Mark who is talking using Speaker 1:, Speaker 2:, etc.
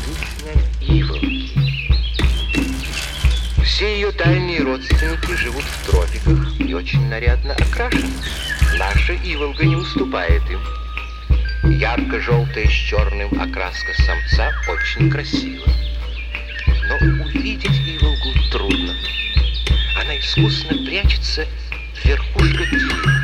Speaker 1: Песня иволги. Все ее дальние родственники живут в тропиках и очень нарядно окрашены. Наша иволга не уступает им. Ярко-желтая с черным окраска самца очень красива. Но увидеть иволгу трудно. Она искусно прячется в верхушках деревьев.